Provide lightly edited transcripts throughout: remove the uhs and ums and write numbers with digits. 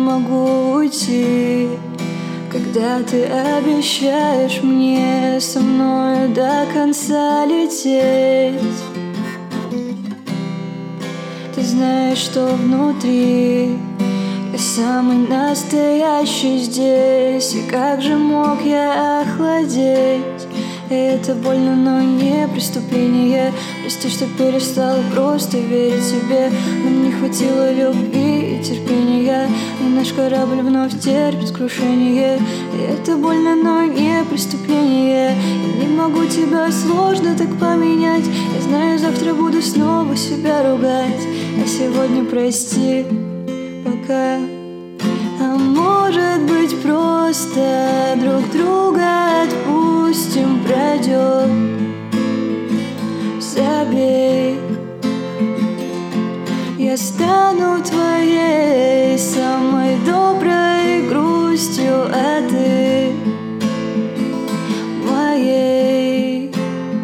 могу уйти, когда ты обещаешь мне со мной до конца лететь. Ты знаешь, что внутри я самый настоящий здесь. И как же мог я охладеть? И это больно, но не преступление. Прости, что перестала просто верить себе. Нам не хватило любви и терпения, и наш корабль вновь терпит крушение. И это больно, но не преступление. Я не могу тебя сложно так поменять. Я знаю, завтра буду снова себя ругать. А сегодня прости пока. А может быть, просто друг друга отпустим, пройдет, забей. Я стану твоей самой доброй грустью, а ты моей.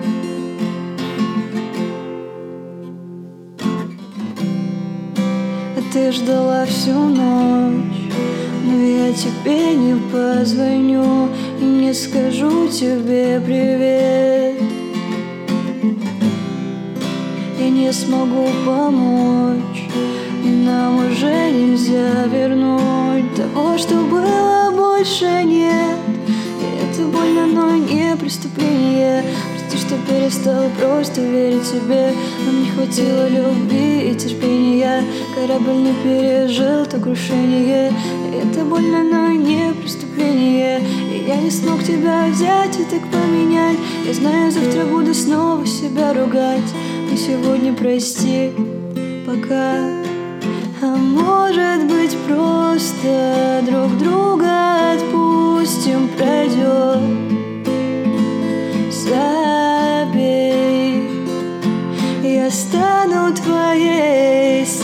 А ты ждала всю ночь, но я тебе не позвоню и не скажу тебе привет. Я не смогу помочь, и нам уже нельзя вернуть того, что было, больше нет. И это больно, но не преступление. Прости, что перестала просто верить себе. Нам не хватило любви и терпения. Корабль не пережил то крушение. И это больно, но не преступление. И я не смог тебя взять и так поменять. Я знаю, завтра буду снова себя ругать. Но сегодня прости пока. А может быть, просто друг друга отпустим, пройдет, забей. Я стану твоей